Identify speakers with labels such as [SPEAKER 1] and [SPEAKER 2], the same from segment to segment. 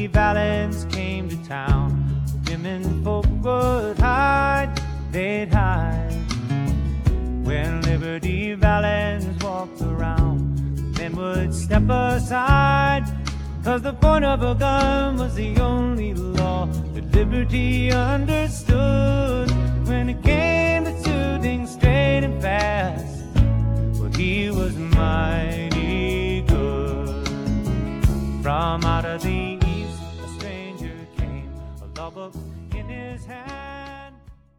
[SPEAKER 1] Valance came to town, women folk would hide, they'd hide. When Liberty Valance walked around, men would step aside, 'cause the point of a gun was the only law that Liberty understood. When it came to shooting straight and fast, well, he was mighty good. From out of the east, a stranger came, a law book in his hand.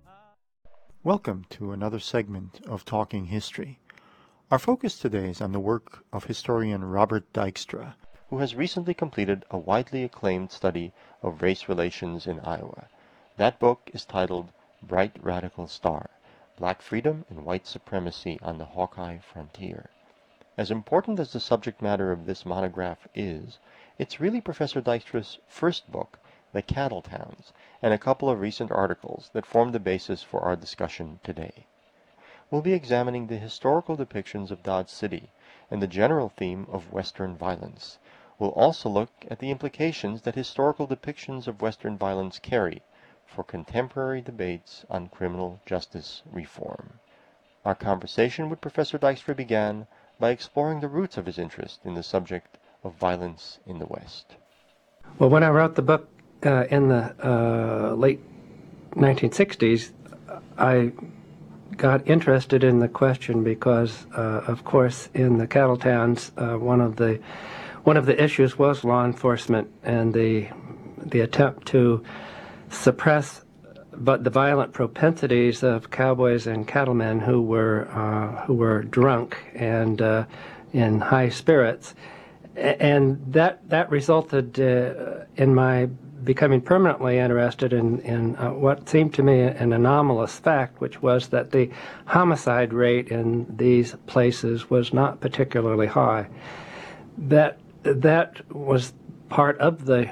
[SPEAKER 2] Welcome to another segment of Talking History. Our focus today is on the work of historian Robert Dykstra, who has recently completed a widely acclaimed study of race relations in Iowa. That book is titled Bright Radical Star: Black Freedom and White Supremacy on the Hawkeye Frontier. As important as the subject matter of this monograph is, it's really Professor Dykstra's first book, The Cattle Towns, and a couple of recent articles that form the basis for our discussion today. We'll be examining the historical depictions of Dodge City and the general theme of Western violence. We'll also look at the implications that historical depictions of Western violence carry for contemporary debates on criminal justice reform. Our conversation with Professor Dykstra began by exploring the roots of his interest in the subject of violence in the West.
[SPEAKER 3] Well, when I wrote the book in the late 1960s, I got interested in the question because, of course, in the cattle towns, one of the issues was law enforcement and the attempt to suppress the violent propensities of cowboys and cattlemen who were drunk and in high spirits, and that resulted in my becoming permanently interested in what seemed to me an anomalous fact, which was that the homicide rate in these places was not particularly high. That was part of the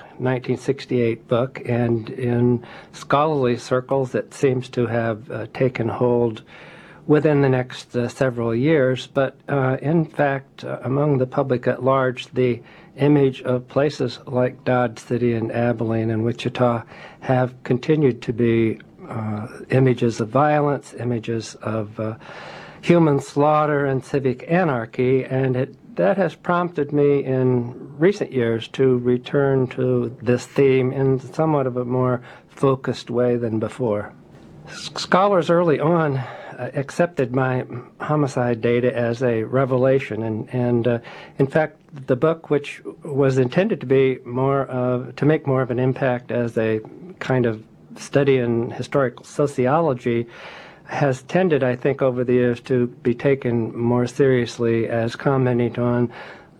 [SPEAKER 3] 1968 book, and in scholarly circles it seems to have taken hold within the next several years. But in fact, among the public at large, the image of places like Dodge City and Abilene and Wichita have continued to be images of violence, images of human slaughter and civic anarchy, and that has prompted me in recent years to return to this theme in somewhat of a more focused way than before. Scholars early on accepted my homicide data as a revelation, and in fact, the book, which was intended to be to make more of an impact as a kind of study in historical sociology, has tended, I think, over the years to be taken more seriously as commenting on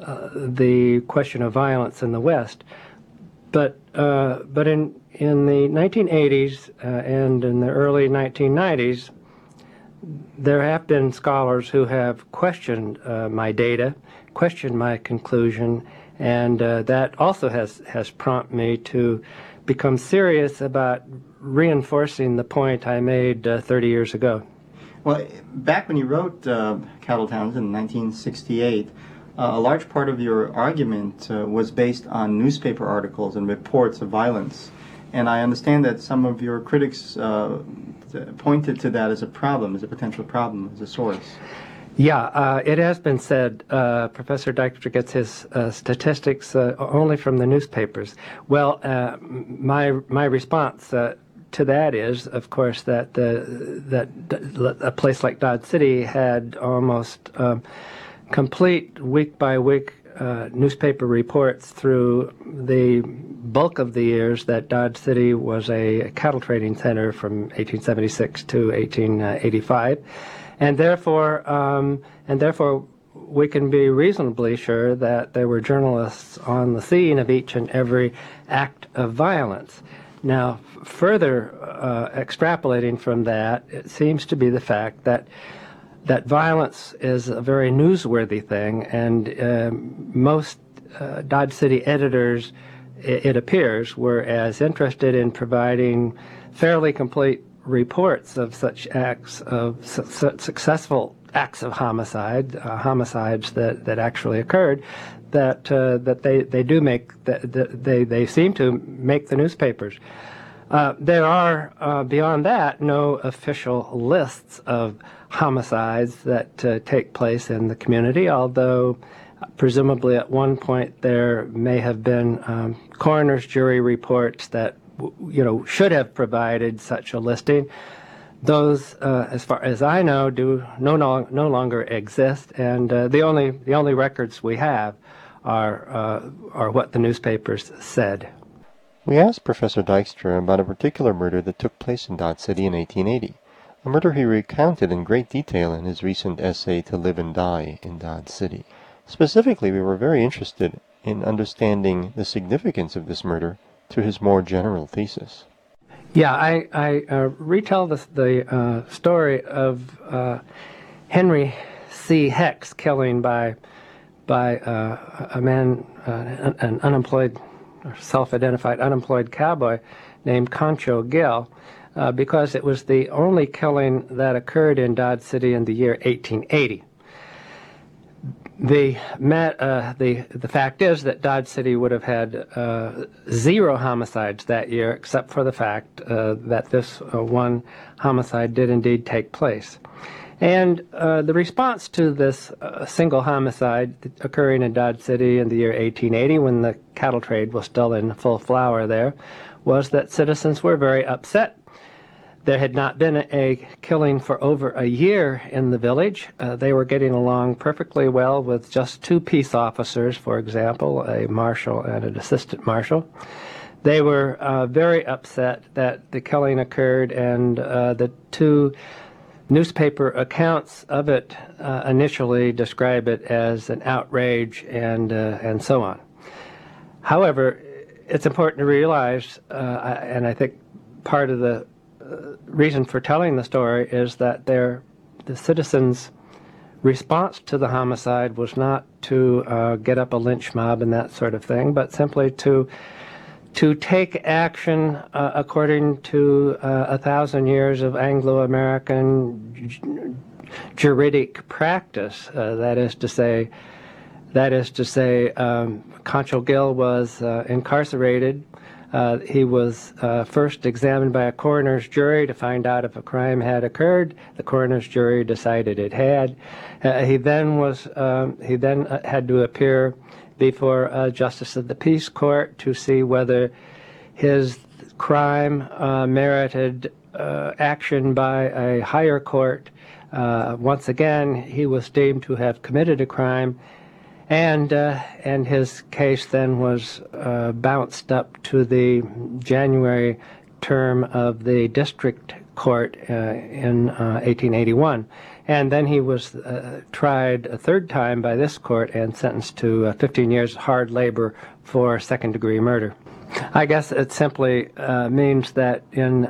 [SPEAKER 3] the question of violence in the West. But in the 1980s and in the early 1990s, there have been scholars who have questioned my data, questioned my conclusion, and that also has prompted me to become serious about reinforcing the point I made 30 years ago.
[SPEAKER 2] Well, back when you wrote Cattle Towns in 1968, a large part of your argument was based on newspaper articles and reports of violence. And I understand that some of your critics pointed to that as a problem, as a potential problem, as a source.
[SPEAKER 3] Yeah, it has been said Professor Dykstra gets his statistics only from the newspapers. Well, my response to that is, of course, that a place like Dodge City had almost complete week-by-week newspaper reports through the bulk of the years that Dodge City was a cattle trading center from 1876 to 1885. And therefore, we can be reasonably sure that there were journalists on the scene of each and every act of violence. Now, further extrapolating from that, it seems to be the fact that violence is a very newsworthy thing, and most Dodge City editors, it appears, were as interested in providing fairly complete reports of such acts of successful acts of homicides that actually occurred, that they do make that they seem to make the newspapers. There are beyond that no official lists of homicides that take place in the community, although presumably at one point there may have been coroner's jury reports that should have provided such a listing. Those, as far as I know, do no longer exist, and the only records we have are what the newspapers said.
[SPEAKER 2] We asked Professor Dykstra about a particular murder that took place in Dodge City in 1880, a murder he recounted in great detail in his recent essay To Live and Die in Dodge City. Specifically, we were very interested in understanding the significance of this murder to his more general thesis.
[SPEAKER 3] Yeah, I retell the story of Henry C. Heck's killing by a man, an unemployed, self-identified unemployed cowboy named Concho Gill, because it was the only killing that occurred in Dodge City in the year 1880. The fact is that Dodge City would have had 0 homicides that year, except for the fact that this one homicide did indeed take place. And the response to this single homicide occurring in Dodge City in the year 1880, when the cattle trade was still in full flower there, was that citizens were very upset. There had not been a killing for over a year in the village. They were getting along perfectly well with just 2 peace officers, for example, a marshal and an assistant marshal. They were very upset that the killing occurred, and the 2 newspaper accounts of it initially describe it as an outrage and so on. However, it's important to realize, and I think part of the reason for telling the story is that the citizens' response to the homicide was not to get up a lynch mob and that sort of thing, but simply to take action according to 1,000 years of Anglo-American juridic practice. That is to say, Concho Gill was incarcerated. He was first examined by a coroner's jury to find out if a crime had occurred. The coroner's jury decided it had. He then had to appear before a justice of the peace court to see whether his crime merited action by a higher court. Once again, he was deemed to have committed a crime, and his case then was bounced up to the January term of the district court in 1881. And then he was tried a 3rd time by this court and sentenced to 15 years hard labor for second-degree murder. I guess it simply means that in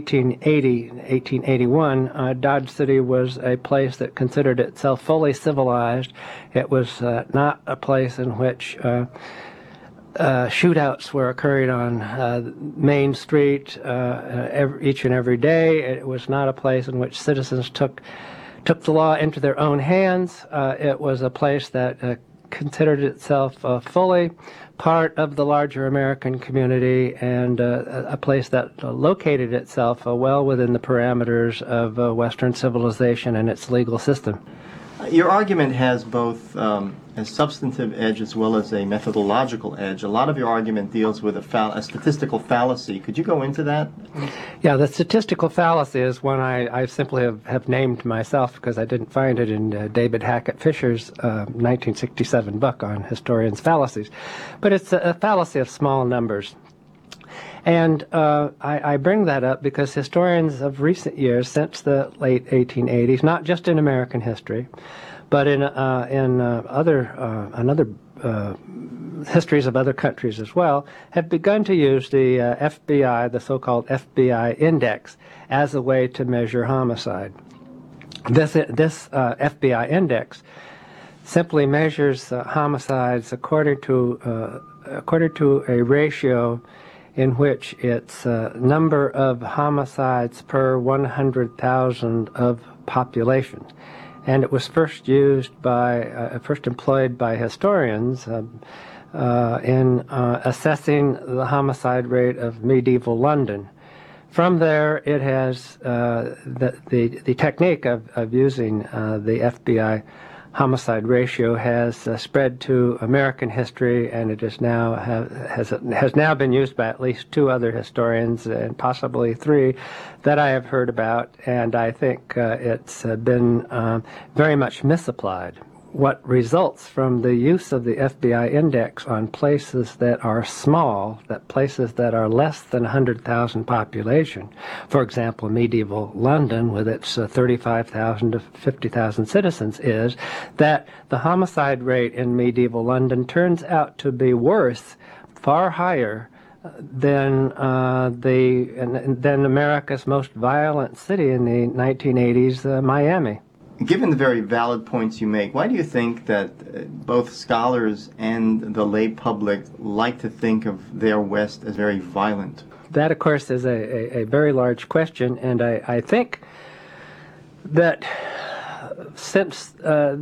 [SPEAKER 3] 1881, Dodge City was a place that considered itself fully civilized. It was not a place in which shootouts were occurring on Main Street each and every day. It was not a place in which citizens took the law into their own hands. It was a place that considered itself fully part of the larger American community, and a place that located itself well within the parameters of Western civilization and its legal system.
[SPEAKER 2] Your argument has both a substantive edge as well as a methodological edge. A lot of your argument deals with a statistical fallacy. Could you go into that?
[SPEAKER 3] Yeah, the statistical fallacy is one I simply have named myself because I didn't find it in David Hackett Fisher's 1967 book on historians' fallacies. But it's a fallacy of small numbers. And I bring that up because historians of recent years, since the late 1880s, not just in American history, but in other histories of other countries as well, have begun to use the FBI, the so-called FBI index, as a way to measure homicide. This FBI index simply measures homicides according to a ratio in which its number of homicides per 100,000 of population. and it was first employed by historians in assessing the homicide rate of medieval London. From there, it has the technique of using the FBI homicide ratio has spread to American history, and it is now has now been used by at least 2 other historians and possibly 3 that I have heard about, and I think it's been very much misapplied. What results from the use of the FBI index on places that are small, places that are less than 100,000 population, for example, medieval London with its 35,000 to 50,000 citizens, is that the homicide rate in medieval London turns out to be worse, far higher than America's most violent city in the 1980s, Miami.
[SPEAKER 2] Given the very valid points you make, why do you think that both scholars and the lay public like to think of their West as very violent?
[SPEAKER 3] That, of course, is a very large question, and I think that since at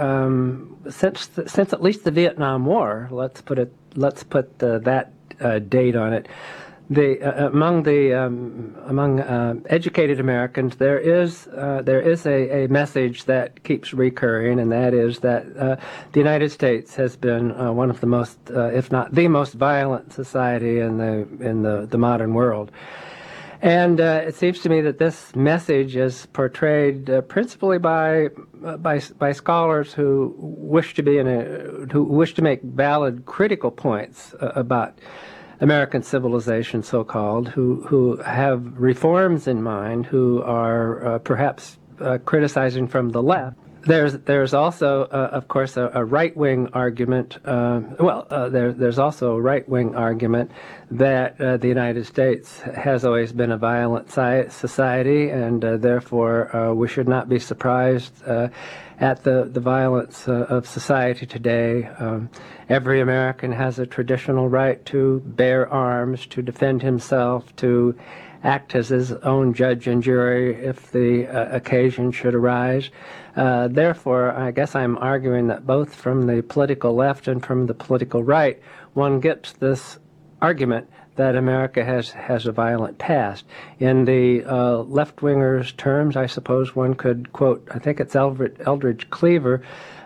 [SPEAKER 3] least the Vietnam War, let's put that date on it. Among educated Americans, there is a message that keeps recurring, and that is that the United States has been one of the most, if not the most violent society in the modern world. And it seems to me that this message is portrayed principally by scholars who wish to make valid critical points about American civilization, so-called, who have reforms in mind, who are perhaps criticizing from the left. There's also, of course, a right-wing argument. There's also a right-wing argument that the United States has always been a violent society, and therefore we should not be surprised at the violence of society today. Every American has a traditional right to bear arms, to defend himself, to act as his own judge and jury if the occasion should arise. Therefore, I guess I'm arguing that both from the political left and from the political right, one gets this argument that America has a violent past. In the left-wingers' terms, I suppose one could quote, I think it's Eldridge Cleaver,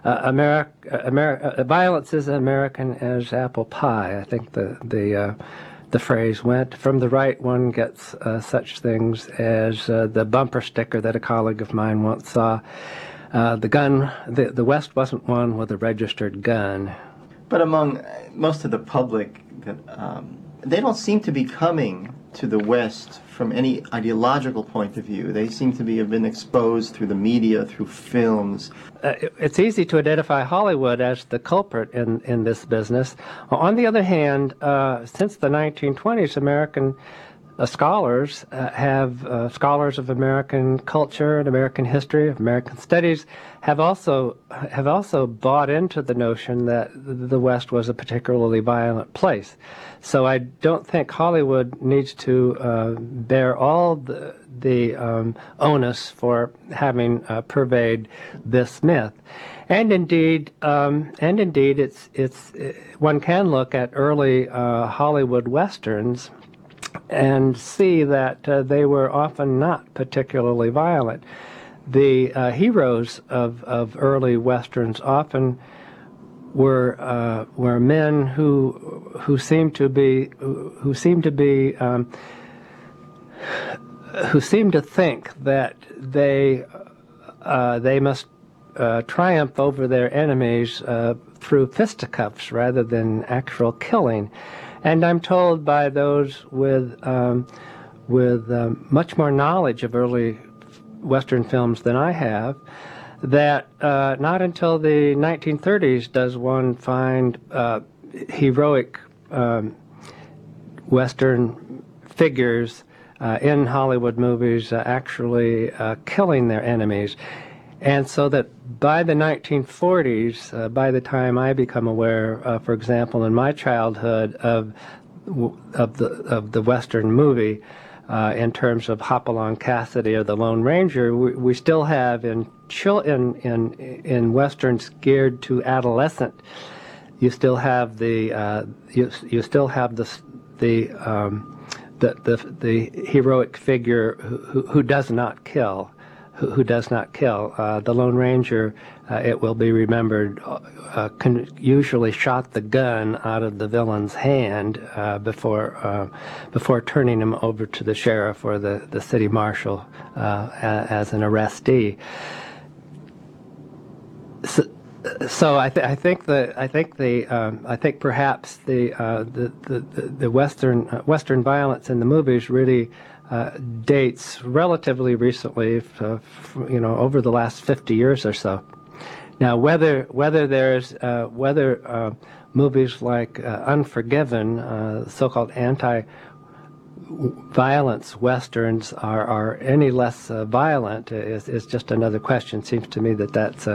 [SPEAKER 3] violence is American as apple pie. I think the phrase went. From the right, one gets such things as the bumper sticker that a colleague of mine once saw. The West wasn't won with a registered gun.
[SPEAKER 2] But among most of the public, they don't seem to be coming to the West from any ideological point of view. They seem to have been exposed through the media, through films.
[SPEAKER 3] It's easy to identify Hollywood as the culprit in this business. On the other hand, since the 1920s, American scholars scholars of American culture and American history, of American studies, have also bought into the notion that the West was a particularly violent place. So I don't think Hollywood needs to bear all the onus for having purveyed this myth. And indeed, it's one can look at early Hollywood westerns and see that they were often not particularly violent. The heroes of early westerns often were men who seemed to think that they must triumph over their enemies through fisticuffs rather than actual killing. And I'm told by those with much more knowledge of early Western films than I have, that not until the 1930s does one find heroic Western figures in Hollywood movies actually killing their enemies. And so that by the 1940s, by the time I become aware, for example, in my childhood of the Western movie, in terms of Hopalong Cassidy or the Lone Ranger, we still have in westerns geared to adolescent, you still have the heroic figure who does not kill. Who does not kill. The Lone Ranger, it will be remembered, usually shot the gun out of the villain's hand before turning him over to the sheriff or the city marshal as an arrestee. So I think perhaps the Western violence in the movies really dates relatively recently, over the last 50 years or so. Now, whether movies like Unforgiven, so-called anti-violence westerns, are any less violent is just another question. Seems to me that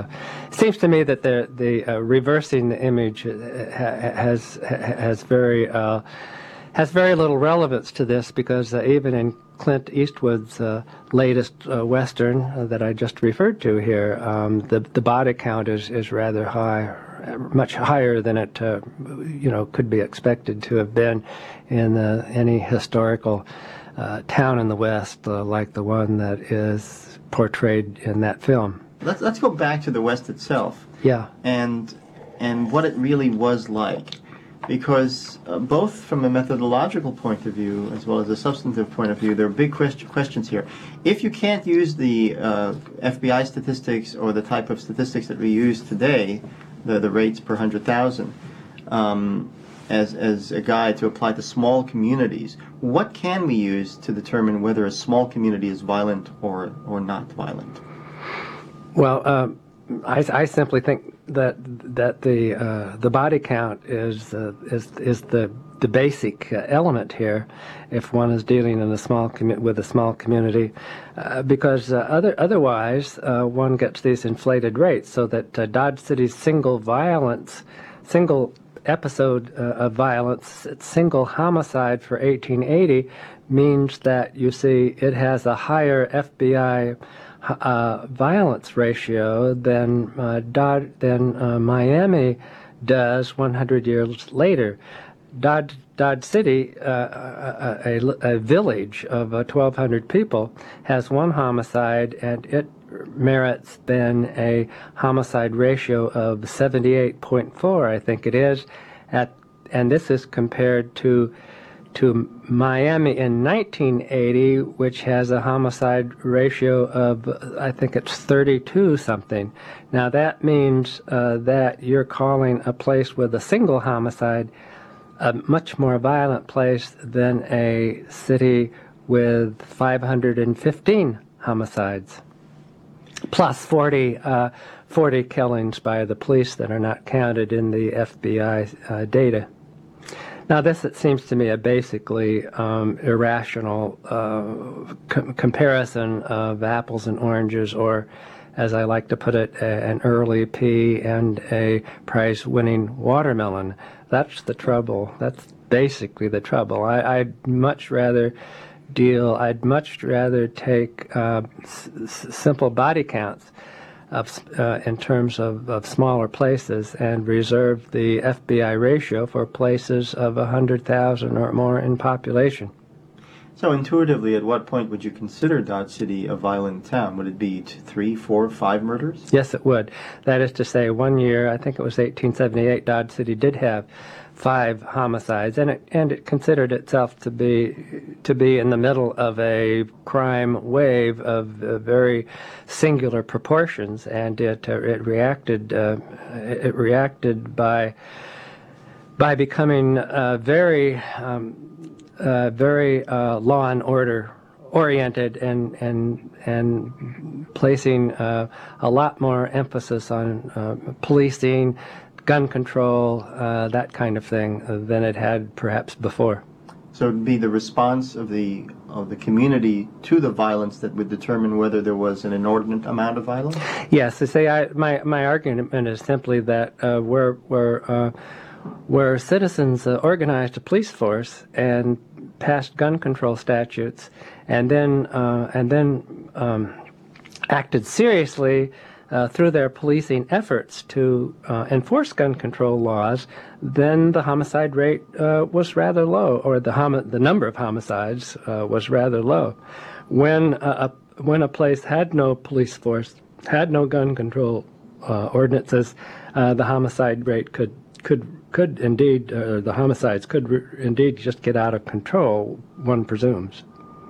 [SPEAKER 3] the reversing the image has very little relevance to this, because even in Clint Eastwood's latest Western that I just referred to here, the body count is rather high, much higher than it could be expected to have been in any historical town in the West like the one that is portrayed in that film.
[SPEAKER 2] Let's go back to the West itself.
[SPEAKER 3] Yeah.
[SPEAKER 2] And what it really was like. Because both from a methodological point of view as well as a substantive point of view, there are big questions here. If you can't use the FBI statistics or the type of statistics that we use today, the rates per 100,000, as a guide to apply to small communities, what can we use to determine whether a small community is violent or not violent?
[SPEAKER 3] Well, I simply think that the body count is the basic element here, if one is dealing in with a small community, because otherwise one gets these inflated rates, so that Dodge City's single episode of violence, single homicide for 1880, means that, you see, it has a higher FBI violence ratio than Miami does 100 years later. Dodge City, a village of 1,200 people, has one homicide, and it merits then a homicide ratio of 78.4, I think it is, and this is compared to Miami in 1980, which has a homicide ratio of, I think it's 32 something. Now that means that you're calling a place with a single homicide a much more violent place than a city with 515 homicides, plus 40 killings by the police that are not counted in the FBI data. Now, this, it seems to me, a basically irrational comparison of apples and oranges, or, as I like to put it, an early pea and a prize-winning watermelon. That's the trouble. That's basically the trouble. I'd much rather take simple body counts in terms of smaller places, and reserve the FBI ratio for places of 100,000 or more in population.
[SPEAKER 2] So intuitively, at what point would you consider Dodge City a violent town? Would it be 3, 4, 5 murders?
[SPEAKER 3] Yes, it would. That is to say, one year, I think it was 1878, Dodge City did have 5 homicides, and it considered itself to be in the middle of a crime wave of very singular proportions, and it reacted by becoming very law and order oriented, and placing a lot more emphasis on policing, gun control, that kind of thing, than it had perhaps before.
[SPEAKER 2] So it would be the response of the community to the violence that would determine whether there was an inordinate amount of violence?
[SPEAKER 3] Yes, to say my argument is simply that where citizens organized a police force and passed gun control statutes, and then acted seriously through their policing efforts to enforce gun control laws, then the homicide rate was rather low, or the number of homicides was rather low. When a place had no police force, had no gun control ordinances, the homicide rate could indeed, the homicides could indeed just get out of control, one presumes.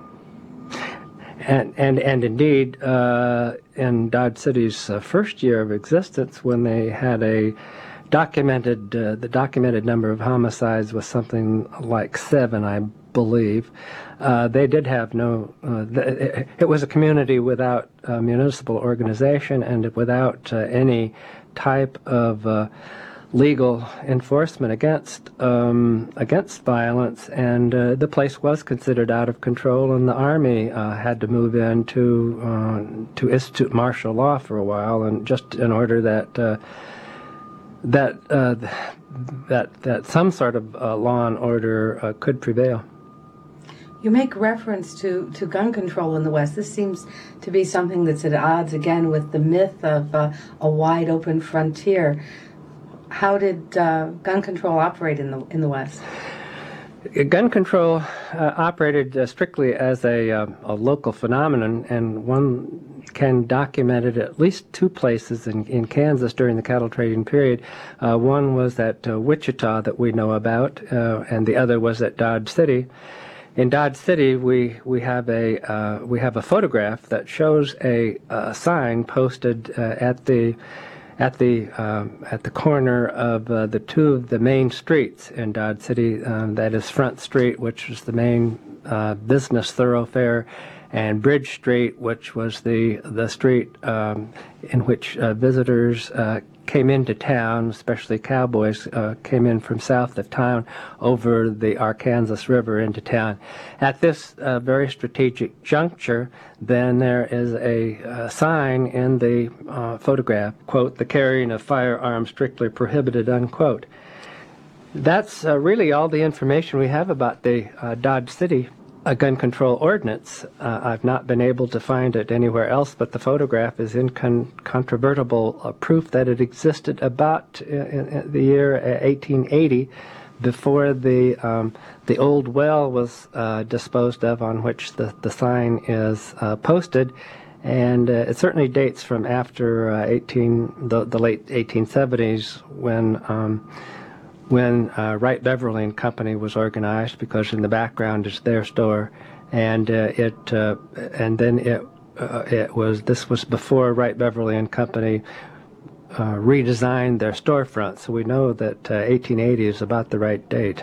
[SPEAKER 3] And indeed, in Dodge City's first year of existence, when they had the documented number of homicides was something like 7, I believe. They did have it was a community without a municipal organization and without any type of legal enforcement against violence, and the place was considered out of control, and the Army had to move in to institute martial law for a while, and just in order that some sort of law and order could prevail.
[SPEAKER 4] You make reference to gun control in the West. This seems to be something that's at odds again with the myth of a wide open frontier. How did gun control operate in the West?
[SPEAKER 3] Gun control operated strictly as a local phenomenon, and one can document it at least 2 places in Kansas during the cattle trading period. One was at Wichita that we know about, and the other was at Dodge City. In Dodge City, we have a photograph that shows a sign posted at the corner of the 2 of the main streets in Dodge City. That is Front Street, which was the main business thoroughfare, and Bridge Street, which was the street in which visitors came into town, especially cowboys, came in from south of town over the Arkansas River into town. At this very strategic juncture, then there is a sign in the photograph, quote, "The carrying of firearms strictly prohibited," unquote. That's really all the information we have about the Dodge City gun control ordinance. I've not been able to find it anywhere else, but the photograph is incontrovertible proof that it existed about in the year 1880, before the old well was disposed of on which the sign is posted, and it certainly dates from after the late 1870s when Wright Beverly and Company was organized, because in the background is their store, and this was before Wright Beverly and Company redesigned their storefront, so we know that 1880 is about the right date.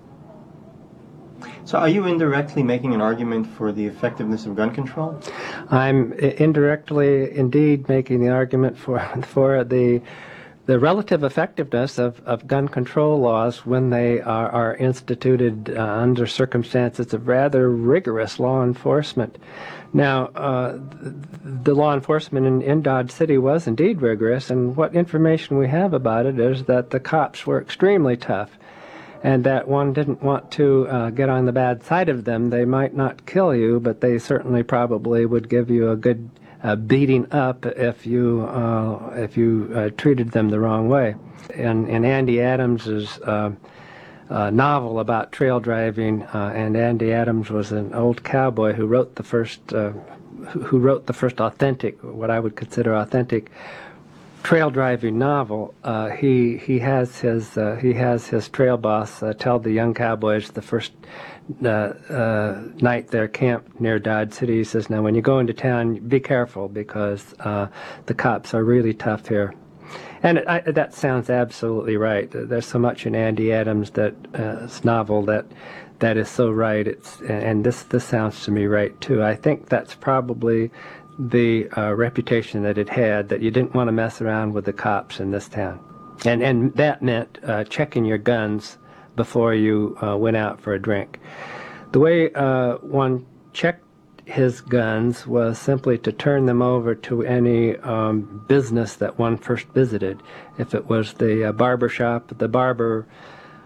[SPEAKER 2] So are you indirectly making an argument for the effectiveness of gun control?
[SPEAKER 3] I'm indirectly indeed making the argument for the relative effectiveness of gun control laws when they are instituted under circumstances of rather rigorous law enforcement. Now, the law enforcement in Dodge City was indeed rigorous, and what information we have about it is that the cops were extremely tough, and that one didn't want to get on the bad side of them. They might not kill you, but they certainly probably would give you a good beating up if you treated them the wrong way. In Andy Adams's novel about trail driving, and Andy Adams was an old cowboy who wrote the first authentic, what I would consider authentic, trail driving novel. He has his trail boss tell the young cowboys the first night they're camped near Dodge City. He says, "Now when you go into town, be careful, because the cops are really tough here." And that sounds absolutely right. There's so much in Andy Adams' novel that is so right. And this sounds to me right too. I think that's probably the reputation that it had, that you didn't want to mess around with the cops in this town, and that meant checking your guns before you went out for a drink. The way one checked his guns was simply to turn them over to any business that one first visited. If it was the barber shop, the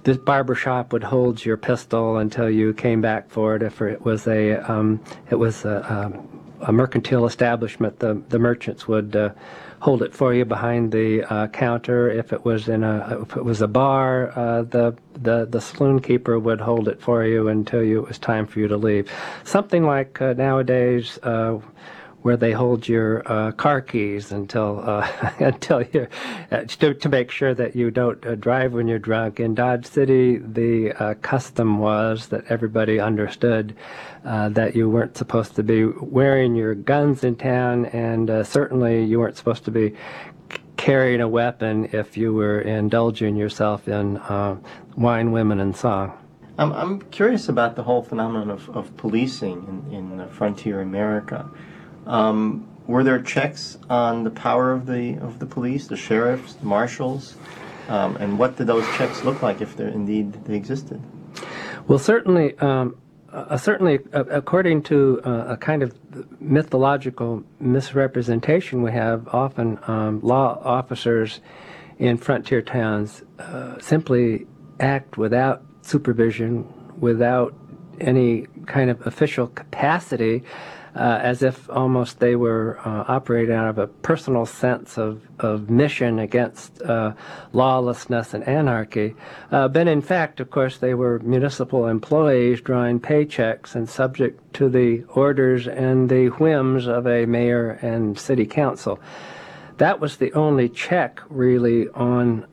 [SPEAKER 3] this barber shop would hold your pistol until you came back for it. If it was a mercantile establishment, the merchants would hold it for you behind the counter. If it was a bar, the saloon keeper would hold it for you until it was time for you to leave. Something like nowadays, where they hold your car keys until you're to make sure that you don't drive when you're drunk. In Dodge City, the custom was that everybody understood that you weren't supposed to be wearing your guns in town, and certainly you weren't supposed to be carrying a weapon if you were indulging yourself in wine, women, and song.
[SPEAKER 2] I'm curious about the whole phenomenon of policing in frontier America. Were there checks on the power of the police, the sheriffs, the marshals, and what did those checks look like if they existed?
[SPEAKER 3] Well, certainly, according to a kind of mythological misrepresentation we have, often law officers in frontier towns simply act without supervision, without any kind of official capacity, as if almost they were operating out of a personal sense of mission against lawlessness and anarchy. But in fact, of course, they were municipal employees drawing paychecks and subject to the orders and the whims of a mayor and city council. That was the only check, really, on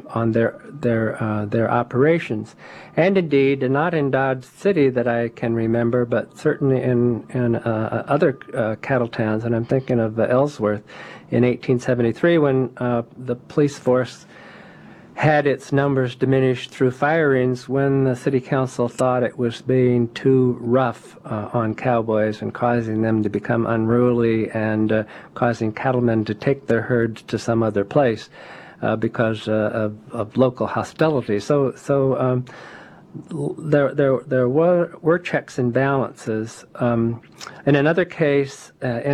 [SPEAKER 3] their operations, and indeed, not in Dodge City that I can remember, but certainly in other cattle towns. And I'm thinking of Ellsworth in 1873, when the police force had its numbers diminished through firings when the city council thought it was being too rough on cowboys and causing them to become unruly and causing cattlemen to take their herds to some other place because of local hostility. So there were checks and balances. In another case,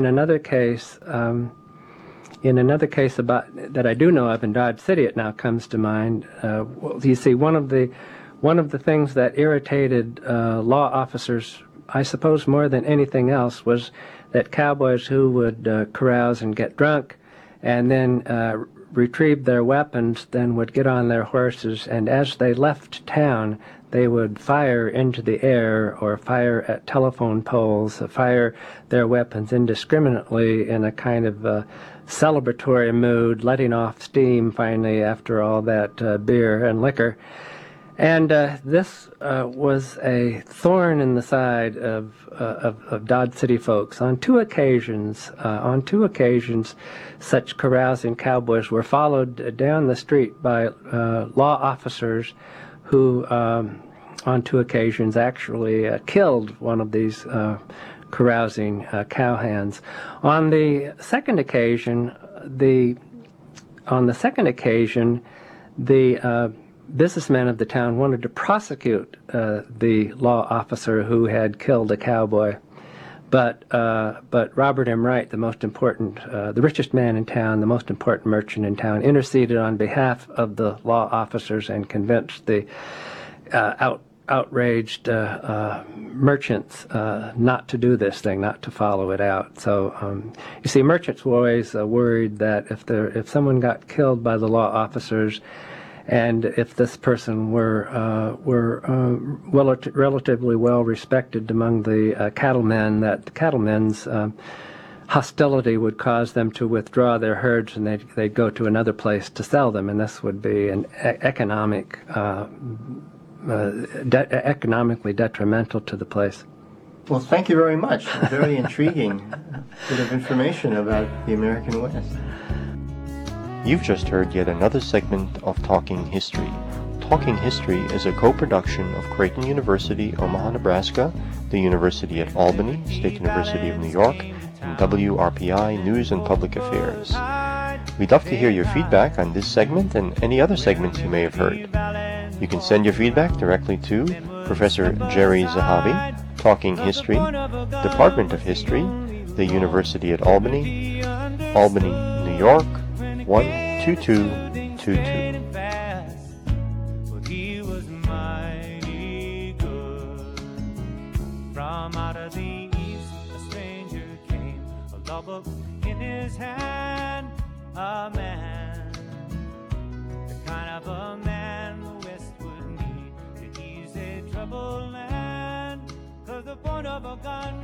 [SPEAKER 3] about that I do know of in Dodge City, it now comes to mind. You see, one of the things that irritated law officers, I suppose more than anything else, was that cowboys who would carouse and get drunk, and then retrieve their weapons, then would get on their horses, and as they left town, they would fire into the air or fire at telephone poles, fire their weapons indiscriminately in a kind of celebratory mood, letting off steam finally after all that beer and liquor. And this was a thorn in the side of Dodge City folks. On two occasions, such carousing cowboys were followed down the street by law officers who, on two occasions, actually killed one of these carousing cowhands. On the second occasion, the businessmen of the town wanted to prosecute the law officer who had killed a cowboy, but Robert M. Wright, the richest man in town, the most important merchant in town, interceded on behalf of the law officers and convinced the outraged merchants not to do this thing, not to follow it out. So you see, merchants were always worried that if someone got killed by the law officers, and if this person were relatively well respected among the cattlemen, that the cattlemen's hostility would cause them to withdraw their herds, and they'd go to another place to sell them, and this would be an economically detrimental to the place.
[SPEAKER 2] Well, thank you very much. Very intriguing bit of information about the American West. You've just heard yet another segment of Talking History. Talking History is a co-production of Creighton University, Omaha, Nebraska, the University at Albany, State University of New York, and WRPI News and Public Affairs. We'd love to hear your feedback on this segment and any other segments you may have heard. You can send your feedback directly to Professor Jerry Zahavi, Talking History, Department of History, the University at Albany, Albany, New York, 12222.
[SPEAKER 1] law book in his hand, a man, the kind of a man the West would need to ease a troubled land. 'Cause the point of a gun